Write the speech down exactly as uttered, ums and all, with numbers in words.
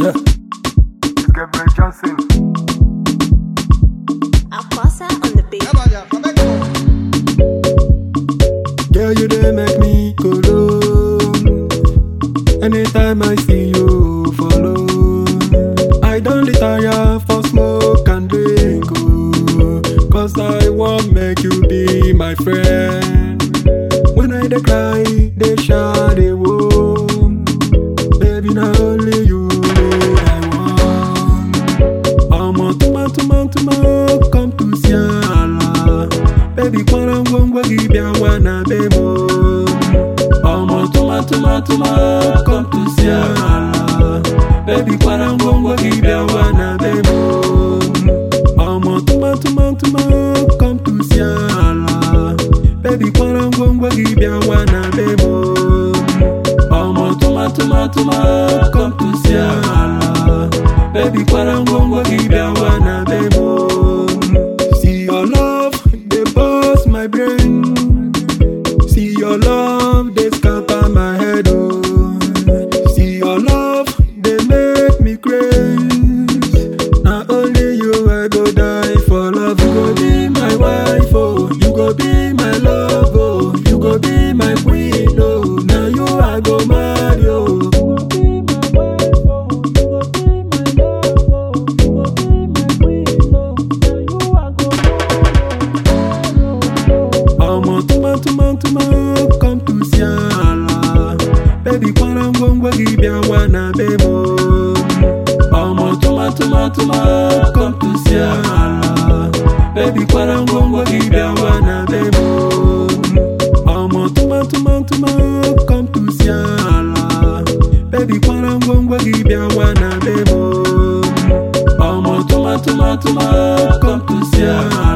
Yeah. It's Gabriel Johnson. Aquasa on the beat. Girl, you dey make me go low. Anytime I see you follow, I don't retire for smoke and drink, oh, cause I want make you be my friend. When I dey cry, they shout, they woe. Baby, not only you I want. Omo tuma tuma tuma, come to Siala. Baby, kwana ngwangwa gibya wana bemo. Omo tuma tuma tuma, come to Siala. Baby, kwana ngwangwa gibya wana bemo. Omo tuma tuma tuma, come to Siala. Baby, kwana ngwangwa gibya wana bemo. Omo tuma tuma tuma, come to Siala. Baby, kwana ngwangwa gibya wana bemo. See your love, they bust my brain. See your love, they scatter my head, oh. See your love, they make me crazy. Not only you, I go die for love. You go be my wife, oh. You go be my love, oh. You go be my queen, oh. Now you, I go marry, oh. Omo tuma tuma tuma, come to Siala. Baby, kwana ngwangwa gibya wana bemo. Omo tuma tuma tuma, come to Siala. Baby, kwana ngwangwa gibya wana bemo. Omo tuma tuma tuma, come to Siala. Baby, kwana ngwangwa gibya wana bemo. Omo tuma tuma tuma, come to Siala.